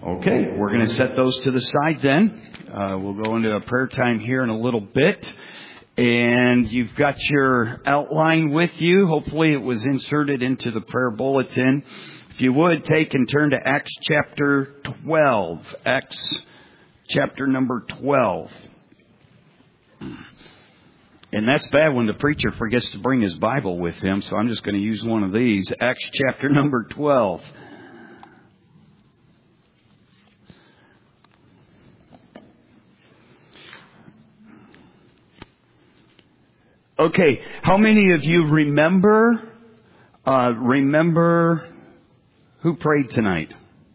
Okay, we're going to set those to the side then. We'll go into a prayer time here in a little bit. And you've got your outline with you. Hopefully it was inserted into the prayer bulletin. If you would, take and turn to Acts chapter 12. Acts chapter number 12. And that's bad when the preacher forgets to bring his Bible with him, so I'm just going to use one of these. Acts chapter number 12. Okay, how many of you remember who prayed tonight?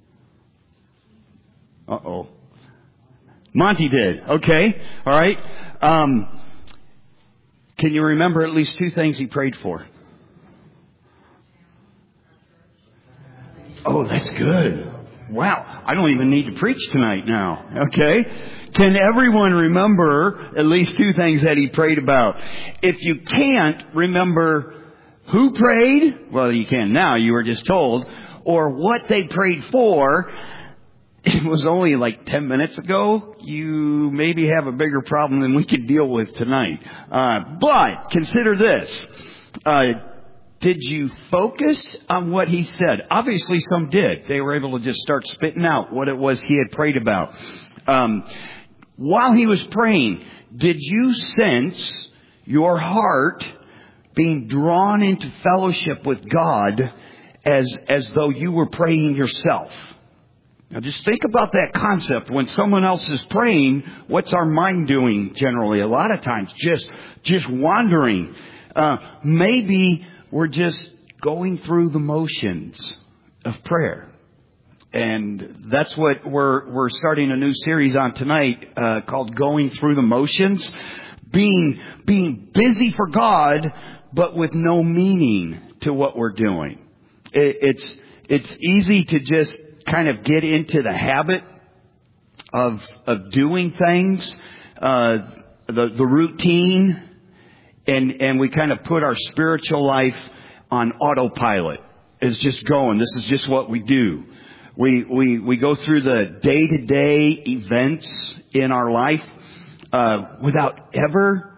Uh-oh. Monty did. Okay, all right. Can you remember at least two things he prayed for? Oh, that's good. Wow, I don't even need to preach tonight now. Okay. Can everyone remember at least two things that he prayed about? If you can't remember who prayed, well, you can now, you were just told, or what they prayed for, it was only like 10 minutes ago, you maybe have a bigger problem than we could deal with tonight. But consider this. Did you focus on what he said? Obviously some did. They were able to just start spitting out what it was he had prayed about. While he was praying, did you sense your heart being drawn into fellowship with God as though you were praying yourself? Now just think about that concept. When someone else is praying, what's our mind doing generally? A lot of times just wandering. Maybe we're just going through the motions of prayer. And that's what we're starting a new series on tonight, called Going Through the Motions. Being busy for God, but with no meaning to what we're doing. It's easy to just kind of get into the habit of doing things, the routine, and we kind of put our spiritual life on autopilot. It's just going. This is just what we do. We go through the day-to-day events in our life without ever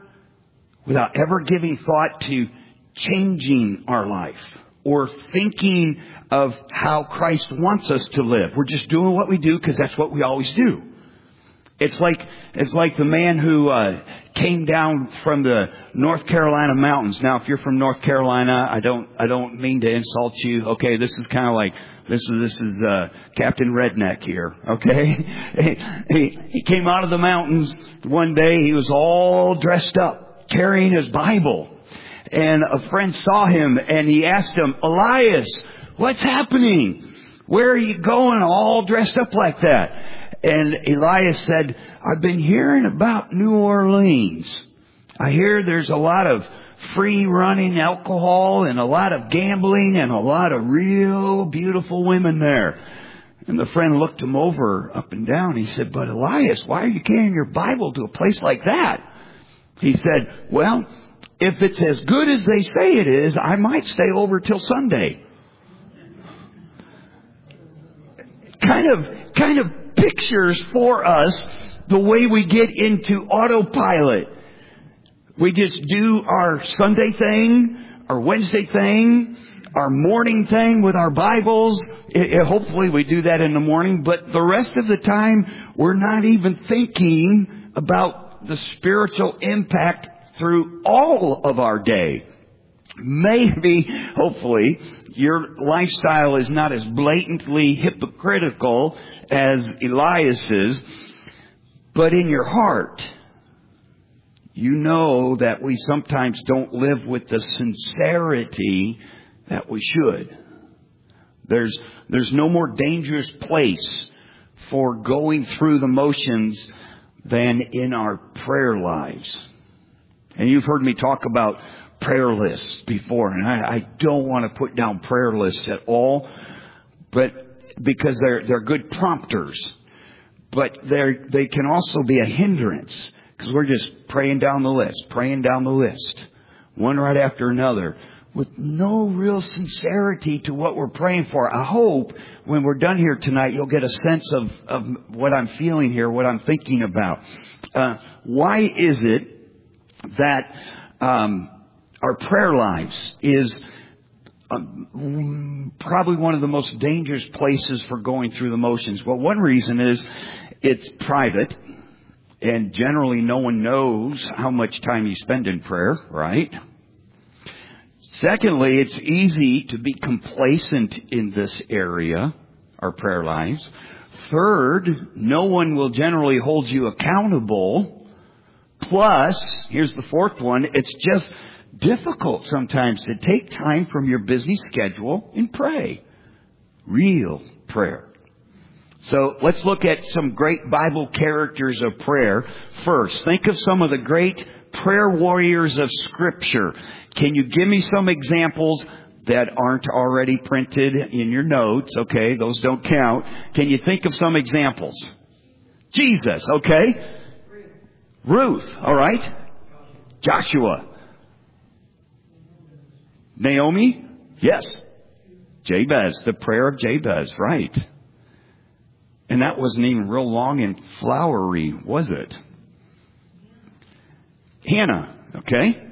giving thought to changing our life or thinking of how Christ wants us to live. We're just doing what we do because that's what we always do. It's like the man who came down from the North Carolina mountains. Now, if you're from North Carolina, I don't mean to insult you. Okay, this is kind of like this is Captain Redneck here. Okay, he came out of the mountains one day. He was all dressed up, carrying his Bible, and a friend saw him and he asked him, "Elias, what's happening? Where are you going all dressed up like that?" And Elias said, "I've been hearing about New Orleans. I hear there's a lot of free running alcohol and a lot of gambling and a lot of real beautiful women there." And the friend looked him over up and down. He said, "But Elias, why are you carrying your Bible to a place like that?" He said, "Well, if it's as good as they say it is, I might stay over till Sunday." Kind of pictures for us the way we get into autopilot. We just do our Sunday thing, our Wednesday thing, our morning thing with our Bibles. Hopefully we do that in the morning, but the rest of the time we're not even thinking about the spiritual impact through all of our day. Maybe, hopefully, your lifestyle is not as blatantly hypocritical as Elias's, but in your heart, you know that we sometimes don't live with the sincerity that we should. There's no more dangerous place for going through the motions than in our prayer lives. And you've heard me talk about prayer lists before, and I don't want to put down prayer lists at all, but because they're good prompters, but they can also be a hindrance because we're just praying down the list, one right after another. with no real sincerity to what we're praying for. I hope when we're done here tonight, you'll get a sense of what I'm feeling here, what I'm thinking about. Why is it that our prayer lives is probably one of the most dangerous places for going through the motions? Well, one reason is it's private, and generally no one knows how much time you spend in prayer, right? Secondly, it's easy to be complacent in this area, our prayer lives. Third, no one will generally hold you accountable. Plus, here's the fourth one, it's just difficult sometimes to take time from your busy schedule and pray. Real prayer. So let's look at some great Bible characters of prayer. First, think of some of the great prayer warriors of Scripture. Can you give me some examples that aren't already printed in your notes? Okay, those don't count. Can you think of some examples? Jesus, okay. Ruth, all right. Joshua. Naomi? Yes. Jabez, the prayer of Jabez, right. And that wasn't even real long and flowery, was it? Hannah, okay.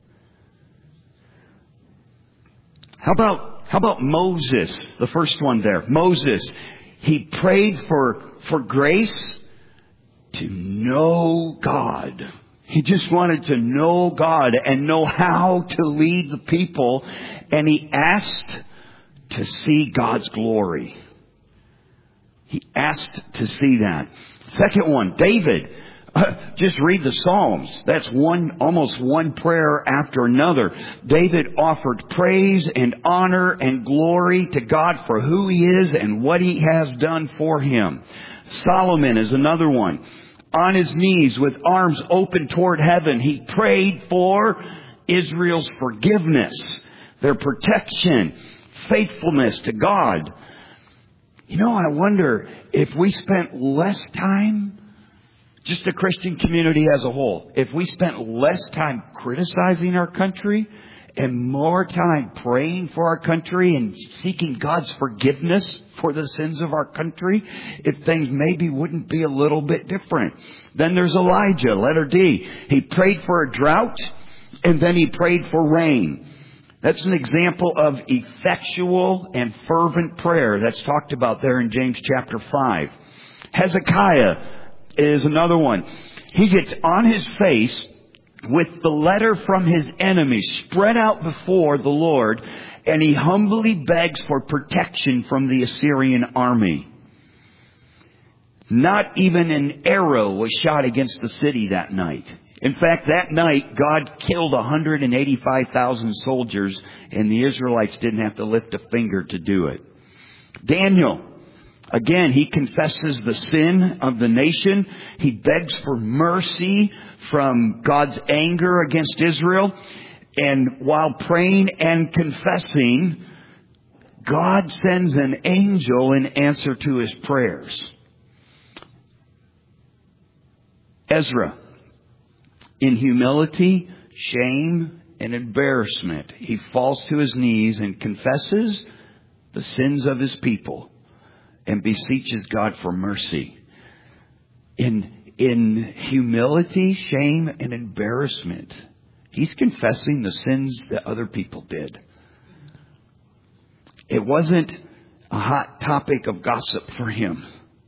How about Moses, the first one there? Moses, he prayed for grace to know God. He just wanted to know God and know how to lead the people. And he asked to see God's glory. He asked to see that. Second one, David. Just read the Psalms. That's almost one prayer after another. David offered praise and honor and glory to God for who He is and what He has done for him. Solomon is another one. On his knees with arms open toward heaven, he prayed for Israel's forgiveness, their protection, faithfulness to God. You know, I wonder if we spent less time, just the Christian community as a whole, if we spent less time criticizing our country and more time praying for our country and seeking God's forgiveness for the sins of our country, if things maybe wouldn't be a little bit different. Then there's Elijah, letter D. He prayed for a drought and then he prayed for rain. That's an example of effectual and fervent prayer that's talked about there in James chapter 5. Hezekiah is another one. He gets on his face with the letter from his enemy spread out before the Lord, and he humbly begs for protection from the Assyrian army. Not even an arrow was shot against the city that night. In fact, that night, God killed 185,000 soldiers, and the Israelites didn't have to lift a finger to do it. Daniel, again, he confesses the sin of the nation. He begs for mercy from God's anger against Israel. And while praying and confessing, God sends an angel in answer to his prayers. Ezra, in humility, shame, and embarrassment, he falls to his knees and confesses the sins of his people and beseeches God for mercy. In humility, shame, and embarrassment, he's confessing the sins that other people did. It wasn't a hot topic of gossip for him.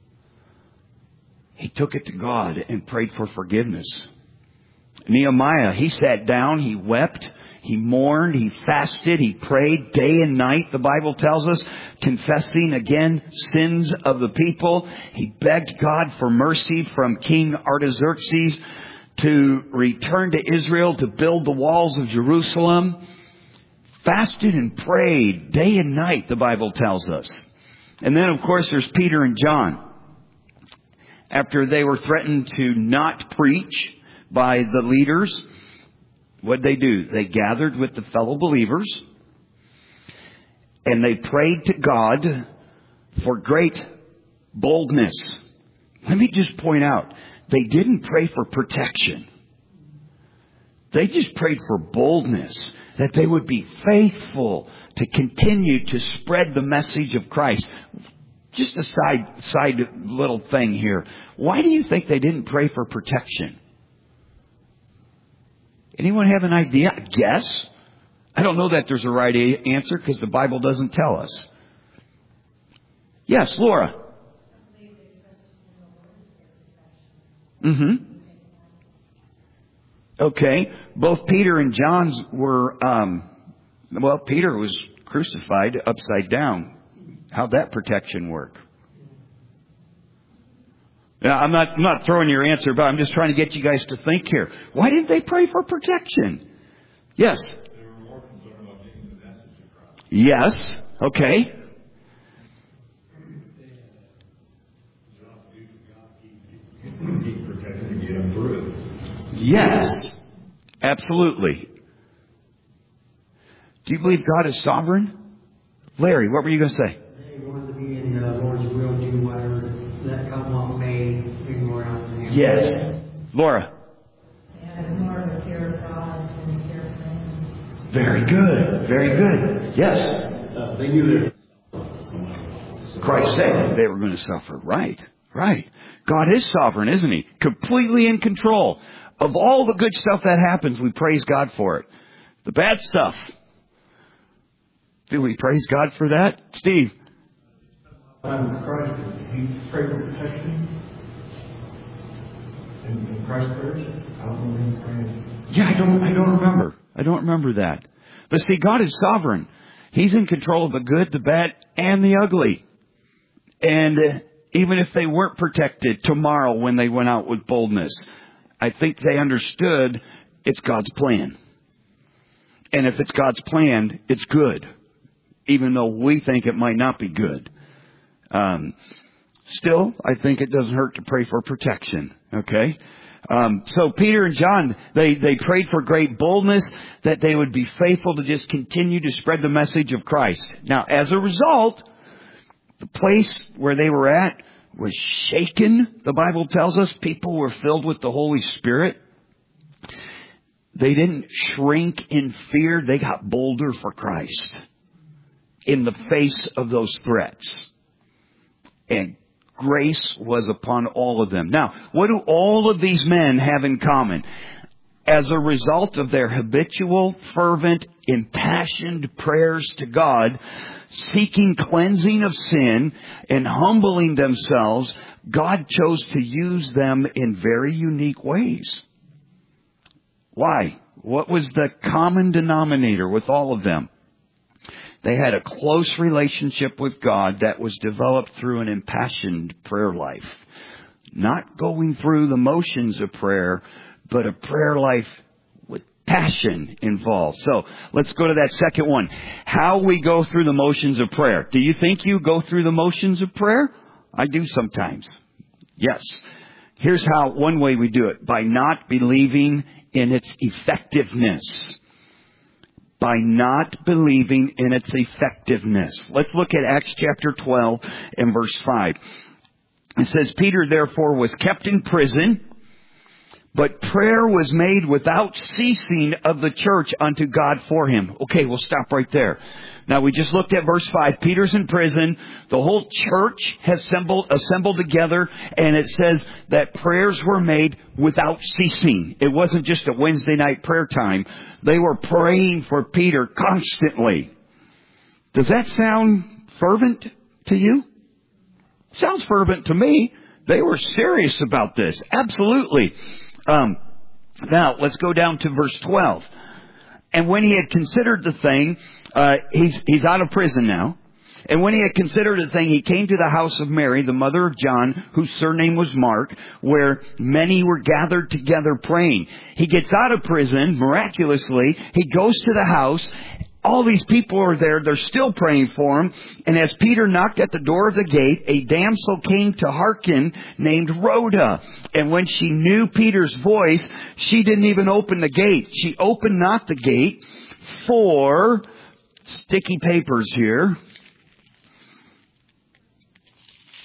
He took it to God and prayed for forgiveness. Nehemiah, he sat down, he wept, he mourned, he fasted, he prayed day and night, the Bible tells us, confessing again sins of the people. He begged God for mercy from King Artaxerxes to return to Israel to build the walls of Jerusalem. Fasted and prayed day and night, the Bible tells us. And then, of course, there's Peter and John. After they were threatened to not preach by the leaders, what'd they do? They gathered with the fellow believers and they prayed to God for great boldness. Let me just point out, they didn't pray for protection. They just prayed for boldness, that they would be faithful to continue to spread the message of Christ. Just a side little thing here. Why do you think they didn't pray for protection? Anyone have an idea? Guess? I don't know that there's a right answer because the Bible doesn't tell us. Yes, Laura. Mm-hmm. Okay. Both Peter and John's were, Peter was crucified upside down. How'd that protection work? Now, I'm not throwing your answer, but I'm just trying to get you guys to think here. Why didn't they pray for protection? Yes. They were more concerned about getting the message across. Yes. Okay. He protected to get them through. Yes. Absolutely. Do you believe God is sovereign? Larry, what were you going to say? They wanted to be in the Lord's will, do whatever that come what may, ignore out there. Yes. Laura. Yeah, it's more of a fear of God than fear of man. Very good. Very good. Yes. They knew Christ said they were going to suffer. Right. Right. God is sovereign, isn't He? Completely in control. Of all the good stuff that happens, we praise God for it. The bad stuff, do we praise God for that? Steve? Christ, he prayed for protection. In Christ's prayers, I don't know him praying. Yeah, I don't remember. I don't remember that. But see, God is sovereign. He's in control of the good, the bad, and the ugly. And even if they weren't protected tomorrow when they went out with boldness, I think they understood it's God's plan. And if it's God's plan, it's good. Even though we think it might not be good. Still, I think it doesn't hurt to pray for protection. Okay? So Peter and John, they prayed for great boldness, that they would be faithful to just continue to spread the message of Christ. Now, as a result, the place where they were at was shaken. The Bible tells us people were filled with the Holy Spirit. They didn't shrink in fear. They got bolder for Christ in the face of those threats. And grace was upon all of them. Now, what do all of these men have in common? As a result of their habitual, fervent, impassioned prayers to God, seeking cleansing of sin and humbling themselves, God chose to use them in very unique ways. Why? What was the common denominator with all of them? They had a close relationship with God that was developed through an impassioned prayer life. Not going through the motions of prayer, but a prayer life with passion involved. So let's go to that second one. How we go through the motions of prayer. Do you think you go through the motions of prayer? I do sometimes. Yes. Here's how, one way we do it. By not believing in its effectiveness. By not believing in its effectiveness. Let's look at Acts chapter 12 and verse 5. It says, Peter therefore was kept in prison, but prayer was made without ceasing of the church unto God for him. Okay, we'll stop right there. Now we just looked at verse 5. Peter's in prison. The whole church has assembled together, and it says that prayers were made without ceasing. It wasn't just a Wednesday night prayer time. They were praying for Peter constantly. Does that sound fervent to you? Sounds fervent to me. They were serious about this. Absolutely. Now, let's go down to verse 12. And when he had considered the thing, he's out of prison now. And when he had considered the thing, he came to the house of Mary, the mother of John, whose surname was Mark, where many were gathered together praying. He gets out of prison, miraculously. He goes to the house. All these people are there. They're still praying for him. And as Peter knocked at the door of the gate, a damsel came to hearken named Rhoda. And when she knew Peter's voice, she didn't even open the gate. She opened not the gate, for sticky papers here.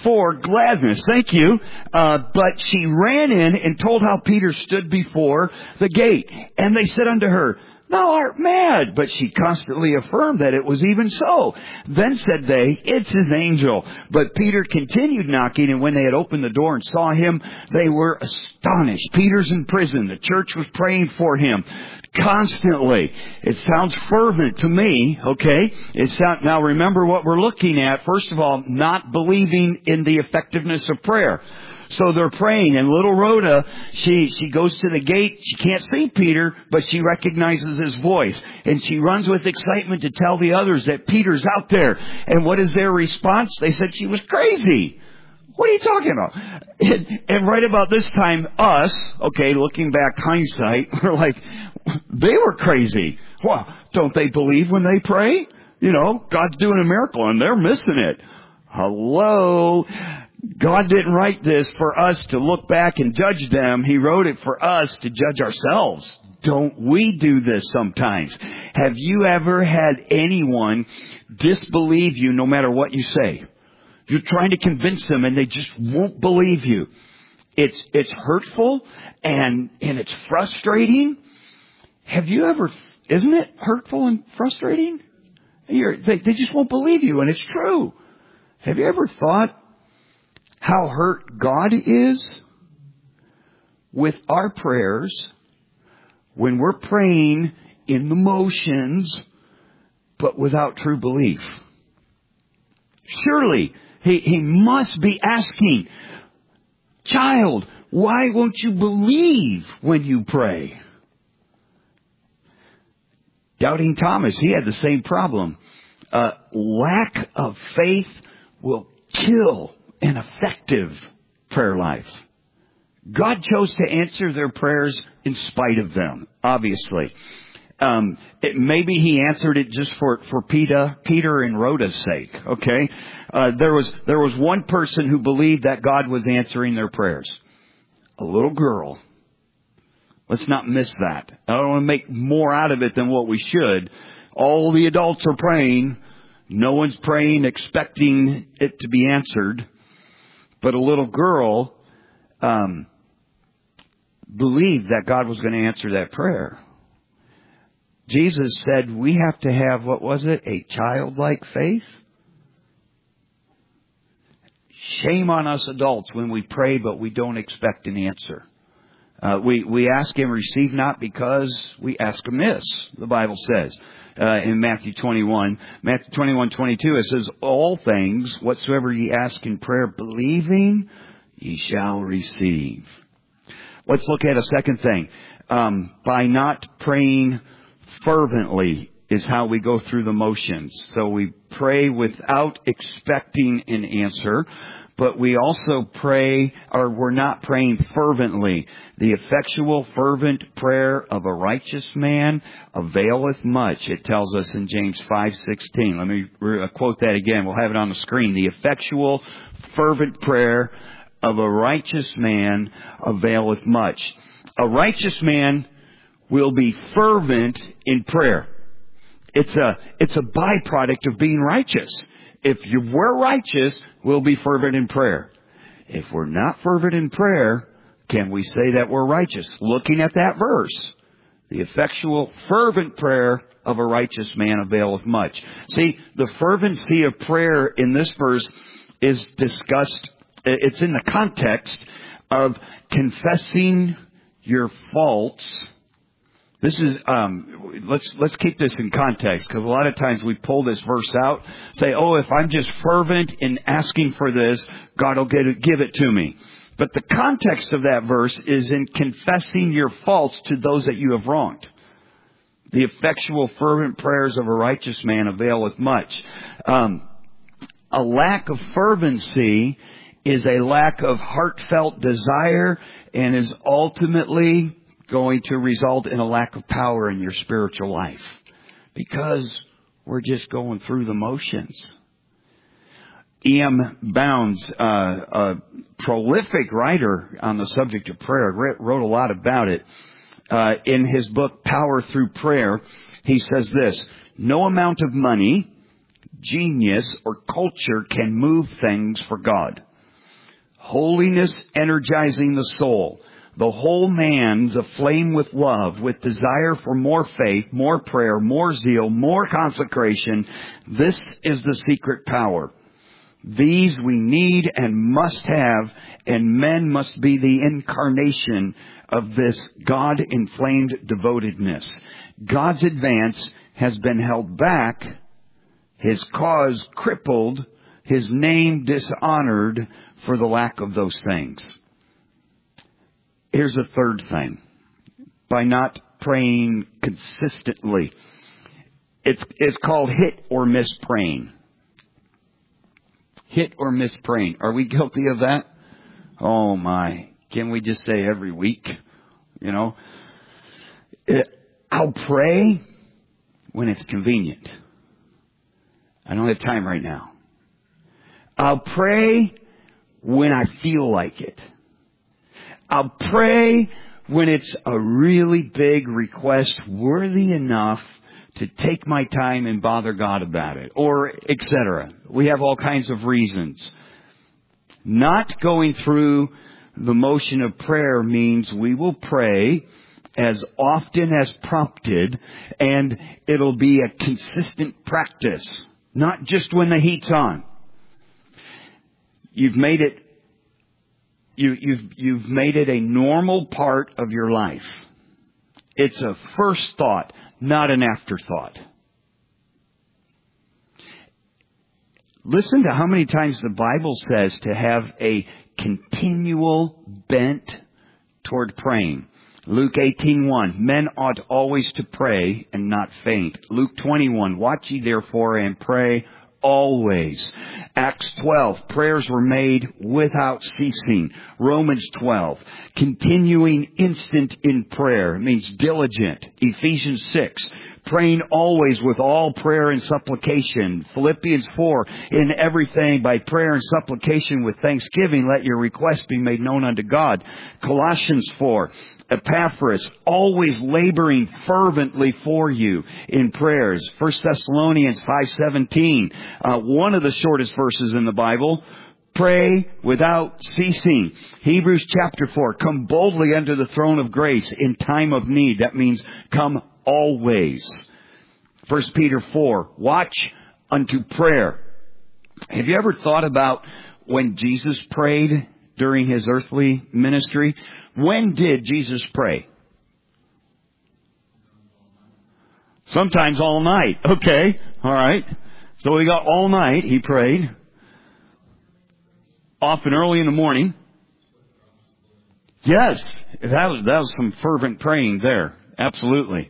for gladness. Thank you. But she ran in and told how Peter stood before the gate. And they said unto her, Thou art mad. But she constantly affirmed that it was even so. Then said they, It's his angel. But Peter continued knocking, and when they had opened the door and saw him, they were astonished. Peter's in prison. The church was praying for him constantly. It sounds fervent to me, okay? Now remember what we're looking at. First of all, not believing in the effectiveness of prayer. So they're praying, and little Rhoda, she goes to the gate. She can't see Peter, but she recognizes his voice. And she runs with excitement to tell the others that Peter's out there. And what is their response? They said she was crazy. What are you talking about? And right about this time, us, okay, looking back hindsight, we're like, they were crazy. Well, don't they believe when they pray? You know, God's doing a miracle and they're missing it. Hello? God didn't write this for us to look back and judge them. He wrote it for us to judge ourselves. Don't we do this sometimes? Have you ever had anyone disbelieve you no matter what you say? You're trying to convince them and they just won't believe you. It's hurtful and it's frustrating. Have you ever, isn't it hurtful and frustrating? They just won't believe you, and it's true. Have you ever thought how hurt God is with our prayers when we're praying in the motions but without true belief? Surely he must be asking, child, why won't you believe when you pray? Doubting Thomas, he had the same problem. Lack of faith will kill an effective prayer life. God chose to answer their prayers in spite of them, obviously. Maybe he answered it just for Peter and Rhoda's sake, okay? There was one person who believed that God was answering their prayers. A little girl. Let's not miss that. I don't want to make more out of it than what we should. All the adults are praying. No one's praying expecting it to be answered. But a little girl believed that God was going to answer that prayer. Jesus said we have to have, what was it? A childlike faith? Shame on us adults when we pray but we don't expect an answer. We ask and receive not because we ask amiss, the Bible says. In Matthew 21:22, it says, all things, whatsoever ye ask in prayer, believing, ye shall receive. Let's look at a second thing. By not praying fervently is how we go through the motions. So we pray without expecting an answer, but we also pray, or we're not praying fervently. The effectual, fervent prayer of a righteous man availeth much. It tells us in James 5:16. Let me quote that again. We'll have it on the screen. The effectual, fervent prayer of a righteous man availeth much. A righteous man will be fervent in prayer. It's a byproduct of being righteous. If we're righteous, we'll be fervent in prayer. If we're not fervent in prayer, can we say that we're righteous? Looking at that verse, the effectual, fervent prayer of a righteous man availeth much. See, the fervency of prayer in this verse is discussed. It's in the context of confessing your faults. This is, let's keep this in context, because a lot of times we pull this verse out, say, oh, if I'm just fervent in asking for this, God will give it to me. But the context of that verse is in confessing your faults to those that you have wronged. The effectual, fervent prayers of a righteous man availeth much. A lack of fervency is a lack of heartfelt desire and is ultimately going to result in a lack of power in your spiritual life, because we're just going through the motions. E.M. Bounds, a prolific writer on the subject of prayer, wrote a lot about it. In his book, Power Through Prayer, he says this: no amount of money, genius, or culture can move things for God. Holiness energizing the soul. The whole man's aflame with love, with desire for more faith, more prayer, more zeal, more consecration. This is the secret power. These we need and must have, and men must be the incarnation of this God-inflamed devotedness. God's advance has been held back, His cause crippled, His name dishonored for the lack of those things. Here's a third thing. By not praying consistently. It's called hit or miss praying. Hit or miss praying. Are we guilty of that? Oh my. Can we just say every week? You know, I'll pray when it's convenient. I don't have time right now. I'll pray when I feel like it. I'll pray when it's a really big request worthy enough to take my time and bother God about it, or etc. We have all kinds of reasons. Not going through the motion of prayer means we will pray as often as prompted, and it'll be a consistent practice, not just when the heat's on. You've made it You've made it a normal part of your life. It's a first thought, not an afterthought. Listen to how many times the Bible says to have a continual bent toward praying. Luke 18:1, men ought always to pray and not faint. Luke 21, watch ye therefore and pray always. Acts 12, prayers were made without ceasing. Romans 12, continuing instant in prayer. It means diligent. Ephesians 6, praying always with all prayer and supplication. Philippians 4, in everything by prayer and supplication with thanksgiving, let your requests be made known unto God. Colossians 4, Epaphras, always laboring fervently for you in prayers. 1 Thessalonians 5:17, one of the shortest verses in the Bible. Pray without ceasing. Hebrews chapter 4, come boldly unto the throne of grace in time of need. That means come always. 1 Peter 4, watch unto prayer. Have you ever thought about when Jesus prayed during His earthly ministry? When did Jesus pray? Sometimes all night. Okay. All right. So we got all night. He prayed. Often early in the morning. Yes. That was some fervent praying there. Absolutely.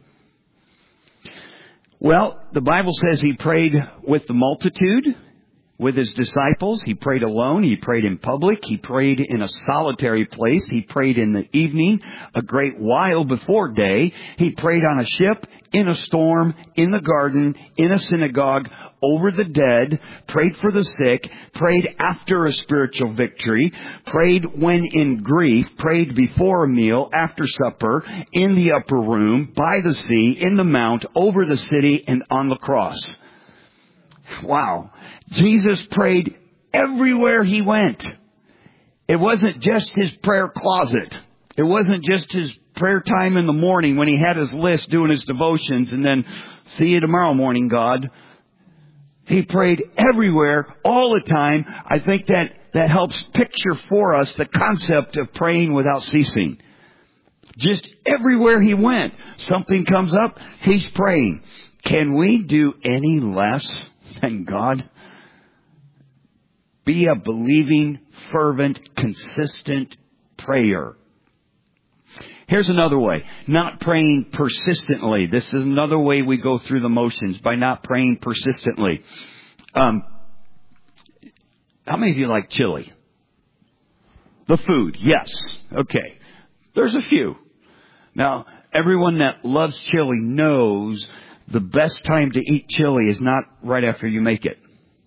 Well, the Bible says He prayed with the multitude, with His disciples. He prayed alone. He prayed in public. He prayed in a solitary place. He prayed in the evening, a great while before day. He prayed on a ship, in a storm, in the garden, in a synagogue, over the dead, prayed for the sick, prayed after a spiritual victory, prayed when in grief, prayed before a meal, after supper, in the upper room, by the sea, in the mount, over the city, and on the cross. Wow. Jesus prayed everywhere He went. It wasn't just His prayer closet. It wasn't just His prayer time in the morning when He had His list doing His devotions and then see you tomorrow morning, God. He prayed everywhere, all the time. I think that helps picture for us the concept of praying without ceasing. Just everywhere He went, something comes up, He's praying. Can we do any less than God? Be a believing, fervent, consistent prayer. Here's another way. Not praying persistently. This is another way we go through the motions, by not praying persistently. How many of you like chili? The food, yes. Okay. There's a few. Now, everyone that loves chili knows the best time to eat chili is not right after you make it.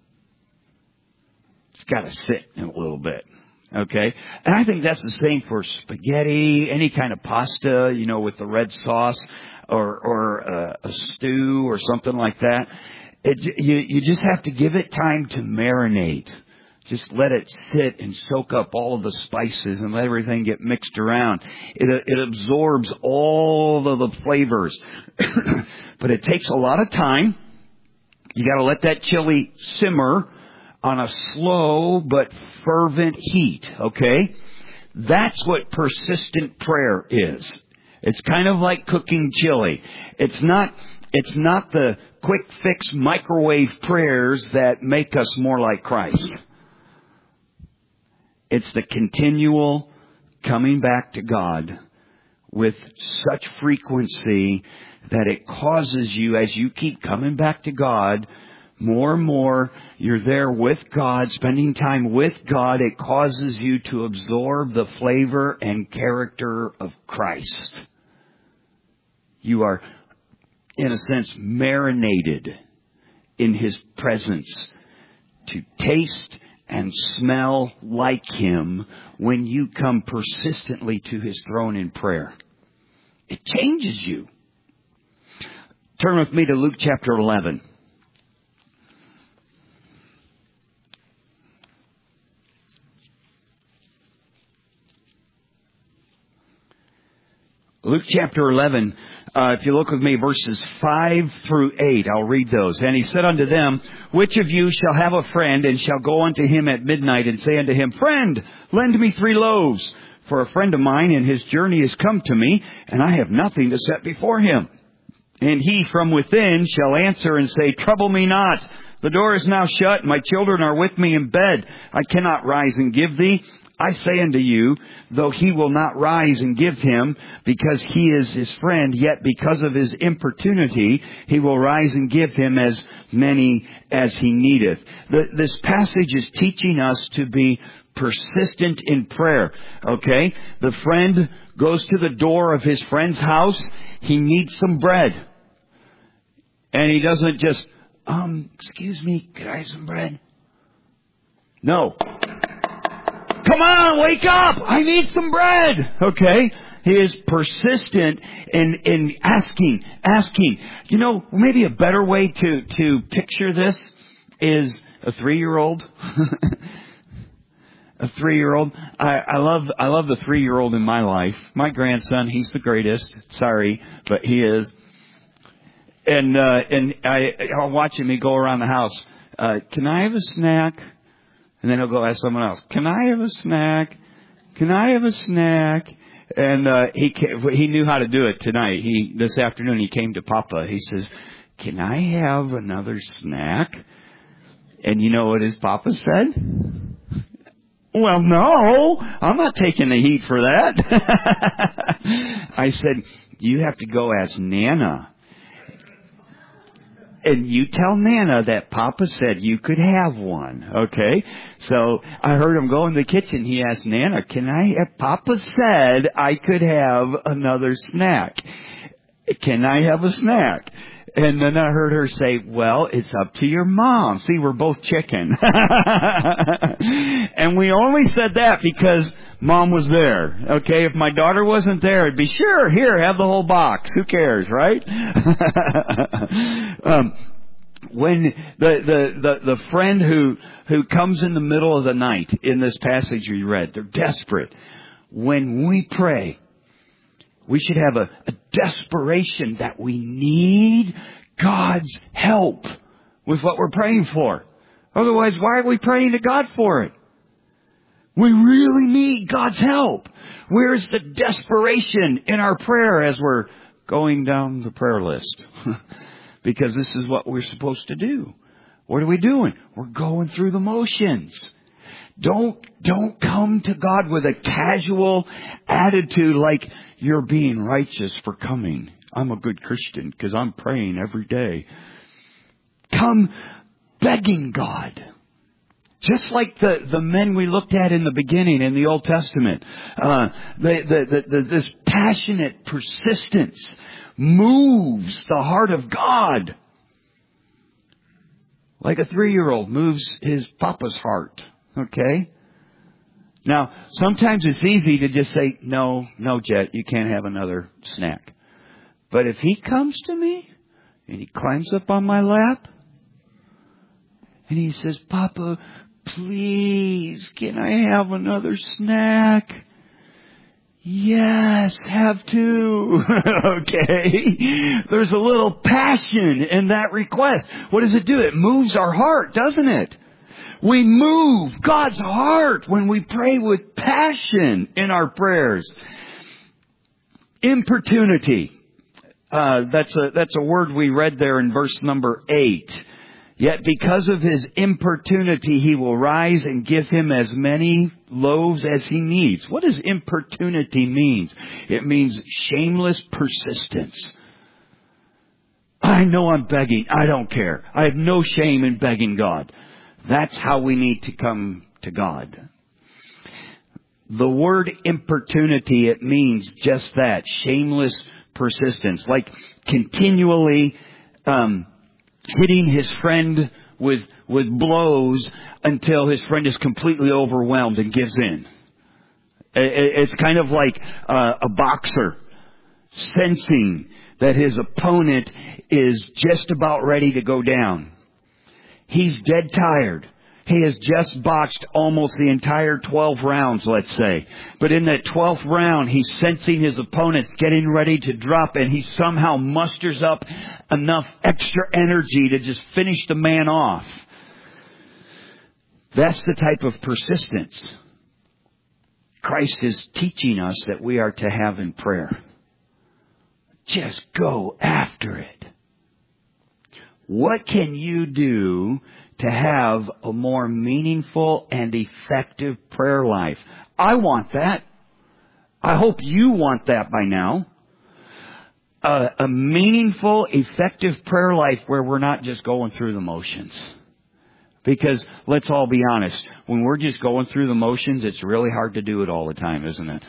It's got to sit in a little bit. Okay? And I think that's the same for spaghetti, any kind of pasta, with the red sauce, or a stew or something like that. You just have to give it time to marinate, Just let it sit and soak up all of the spices and let everything get mixed around. It absorbs all of the flavors. But it takes a lot of time. You got to let that chili simmer on a slow but fervent heat, okay? That's what persistent prayer is. It's kind of like cooking chili. It's not the quick fix microwave prayers that make us more like Christ. It's the continual coming back to God with such frequency that it causes you, as you keep coming back to God, more and more you're there with God, spending time with God. It causes you to absorb the flavor and character of Christ. You are, in a sense, marinated in His presence to taste and smell like Him when you come persistently to His throne in prayer. It changes you. Turn with me to Luke chapter 11. Luke chapter 11, if you look with me, verses 5 through 8, I'll read those. And He said unto them, which of you shall have a friend, and shall go unto him at midnight, and say unto him, Friend, lend me 3 loaves, for a friend of mine in his journey is come to me, and I have nothing to set before him. And he from within shall answer and say, Trouble me not, the door is now shut, and my children are with me in bed. I cannot rise and give thee. I say unto you, though he will not rise and give him, because he is his friend, yet because of his importunity, he will rise and give him as many as he needeth. This passage is teaching us to be persistent in prayer. Okay? The friend goes to the door of his friend's house. He needs some bread. And he doesn't just, excuse me, could I have some bread? No. Come on, wake up! I need some bread! Okay? He is persistent in asking. You know, maybe a better way to picture this is a 3-year-old. A 3-year-old. I love the 3-year-old in my life. My grandson, he's the greatest. Sorry, but he is. And I'll watch him. He go around the house. Can I have a snack? And then he'll go ask someone else, Can I have a snack? Can I have a snack? And he knew how to do it tonight. This afternoon he came to Papa. He says, Can I have another snack? And you know what his Papa said? Well, no, I'm not taking the heat for that. I said, You have to go ask Nana. And you tell Nana that Papa said you could have one, okay? So I heard him go in the kitchen. He asked Nana, Papa said I could have another snack. Can I have a snack? And then I heard her say, well, it's up to your mom. See, we're both chicken. And we only said that because Mom was there. Okay, if my daughter wasn't there, it'd be, sure, here, have the whole box. Who cares, right? When the friend who comes in the middle of the night in this passage we read, they're desperate. When we pray, we should have a desperation that we need God's help with what we're praying for. Otherwise, why are we praying to God for it? We really need God's help. Where's the desperation in our prayer as we're going down the prayer list? Because this is what we're supposed to do. What are we doing? We're going through the motions. Don't come to God with a casual attitude like you're being righteous for coming. I'm a good Christian because I'm praying every day. Come begging God. Just like the men we looked at in the beginning in the Old Testament. This passionate persistence moves the heart of God. Like a 3-year-old moves his papa's heart. Okay? Now, sometimes it's easy to just say, no, Jet, you can't have another snack. But if he comes to me and he climbs up on my lap and he says, Papa, Please, can I have another snack? Yes, have two. Okay. There's a little passion in that request. What does it do? It moves our heart, doesn't it? We move God's heart when we pray with passion in our prayers. Importunity. That's a word we read there in verse number 8. Yet because of his importunity, he will rise and give him as many loaves as he needs. What does importunity mean? It means shameless persistence. I know I'm begging. I don't care. I have no shame in begging God. That's how we need to come to God. The word importunity, it means just that, shameless persistence. Like continually hitting his friend with blows until his friend is completely overwhelmed and gives in. It's kind of like a boxer sensing that his opponent is just about ready to go down. He's dead tired. He has just boxed almost the entire 12 rounds, let's say. But in that 12th round, he's sensing his opponent's getting ready to drop, and he somehow musters up enough extra energy to just finish the man off. That's the type of persistence Christ is teaching us that we are to have in prayer. Just go after it. What can you do to have a more meaningful and effective prayer life? I want that. I hope you want that by now. A meaningful, effective prayer life where we're not just going through the motions. Because let's all be honest, when we're just going through the motions, it's really hard to do it all the time, isn't it?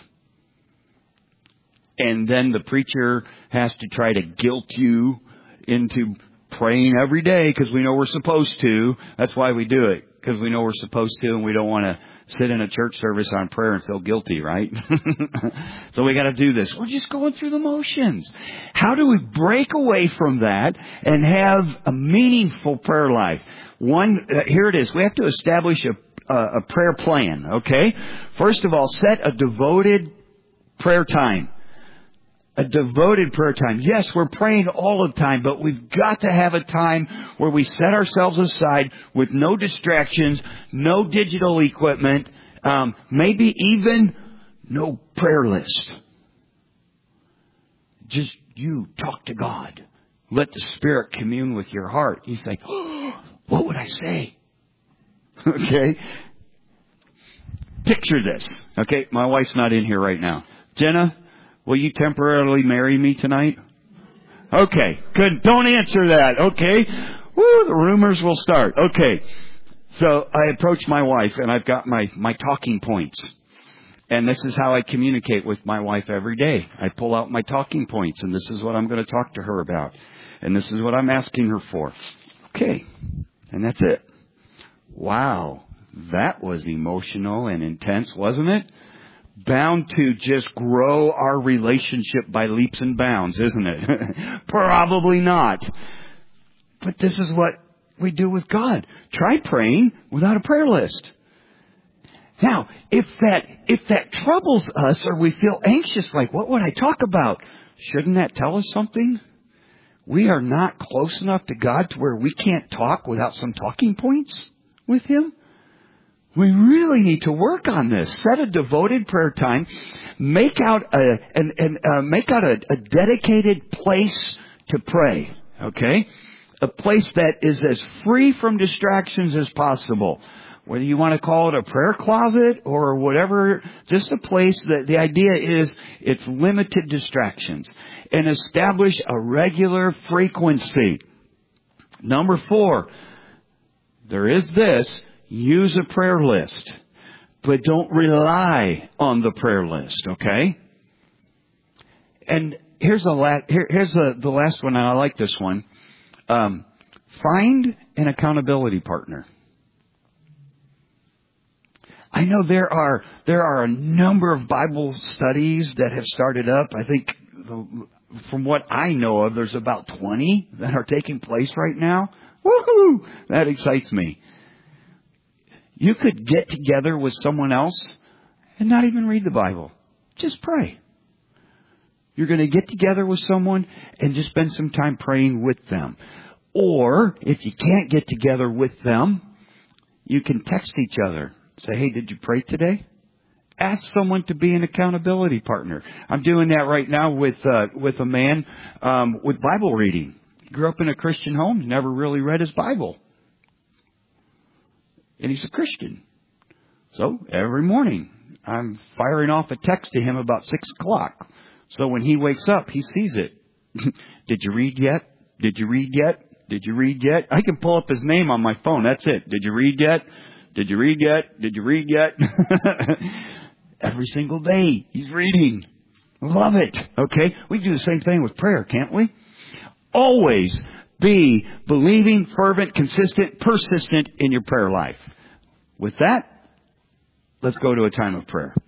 And then the preacher has to try to guilt you into praying every day because we know we're supposed to. That's why we do it, because we know we're supposed to, and we don't want to sit in a church service on prayer and feel guilty, right? So we got to do this. We're just going through the motions. How do we break away from that and have a meaningful prayer life? Here it is. We have to establish a prayer plan, okay? First of all, set a devoted prayer time. A devoted prayer time. Yes, we're praying all the time, but we've got to have a time where we set ourselves aside with no distractions, no digital equipment, maybe even no prayer list. Just you talk to God. Let the Spirit commune with your heart. You think, oh, what would I say? Okay? Picture this. Okay, my wife's not in here right now. Jenna, will you temporarily marry me tonight? Okay, good. Don't answer that. Okay. Woo, the rumors will start. Okay. So I approach my wife and I've got my talking points. And this is how I communicate with my wife every day. I pull out my talking points and this is what I'm going to talk to her about. And this is what I'm asking her for. Okay. And that's it. Wow. That was emotional and intense, wasn't it? Bound to just grow our relationship by leaps and bounds, isn't it? Probably not. But this is what we do with God. Try praying without a prayer list. Now, if that troubles us or we feel anxious, like, what would I talk about? Shouldn't that tell us something? We are not close enough to God to where we can't talk without some talking points with Him. We really need to work on this. Set a devoted prayer time. Make out a dedicated place to pray. Okay, a place that is as free from distractions as possible. Whether you want to call it a prayer closet or whatever, just a place that the idea is it's limited distractions. And establish a regular frequency. Number 4, there is this. Use a prayer list, but don't rely on the prayer list, okay? And here's the last one, and I like this one. Find an accountability partner. I know there are a number of Bible studies that have started up. I think from what I know of, there's about 20 that are taking place right now. Woohoo! That excites me. You could get together with someone else and not even read the Bible. Just pray. You're going to get together with someone and just spend some time praying with them. Or, if you can't get together with them, you can text each other. Say, hey, did you pray today? Ask someone to be an accountability partner. I'm doing that right now with a man with Bible reading. He grew up in a Christian home, never really read his Bible. And he's a Christian. So, every morning, I'm firing off a text to him about 6 o'clock. So when he wakes up, he sees it. Did you read yet? Did you read yet? Did you read yet? I can pull up his name on my phone. That's it. Did you read yet? Did you read yet? Did you read yet? Every single day, he's reading. Love it. Okay? We can do the same thing with prayer, can't we? Always be believing, fervent, consistent, persistent in your prayer life. With that, let's go to a time of prayer.